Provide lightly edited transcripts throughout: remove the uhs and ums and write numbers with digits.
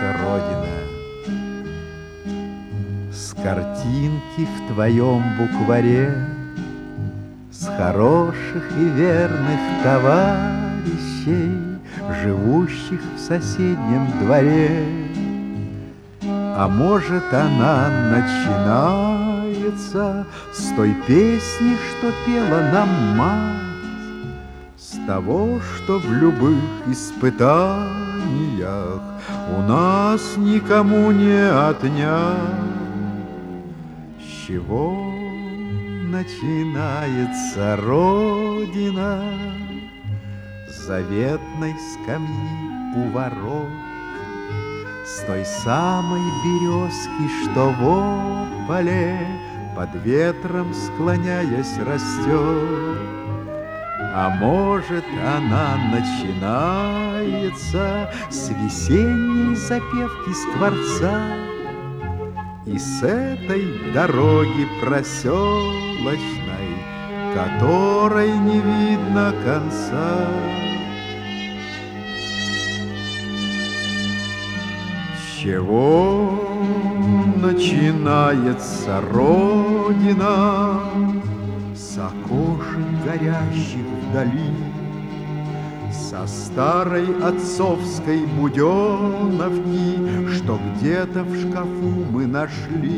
Родина. С картинки в твоем букваре, с хороших и верных товарищей, живущих в соседнем дворе. А может, она начинается с той песни, что пела нам мать, с того, что в любых испытаниях у нас никому не отнять. С чего начинается Родина? С заветной скамьи у ворот, с той самой березки, что в ополе под ветром склоняясь растет. А может, она начинается с весенней запевки скворца и с этой дороги проселочной, которой не видно конца. С чего начинается Родина? С окошек горящих вдали, со старой отцовской буденовки, что где-то в шкафу мы нашли.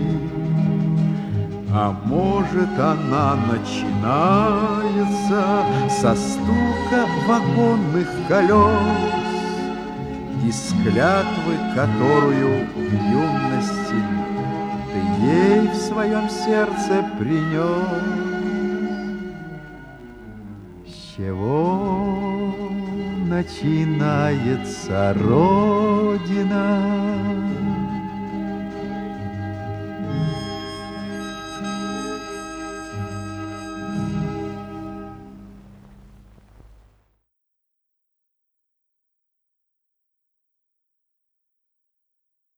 А может, она начинается со стука вагонных колес и с клятвы, которую в юности ты ей в своем сердце принес. С чего начинается Родина?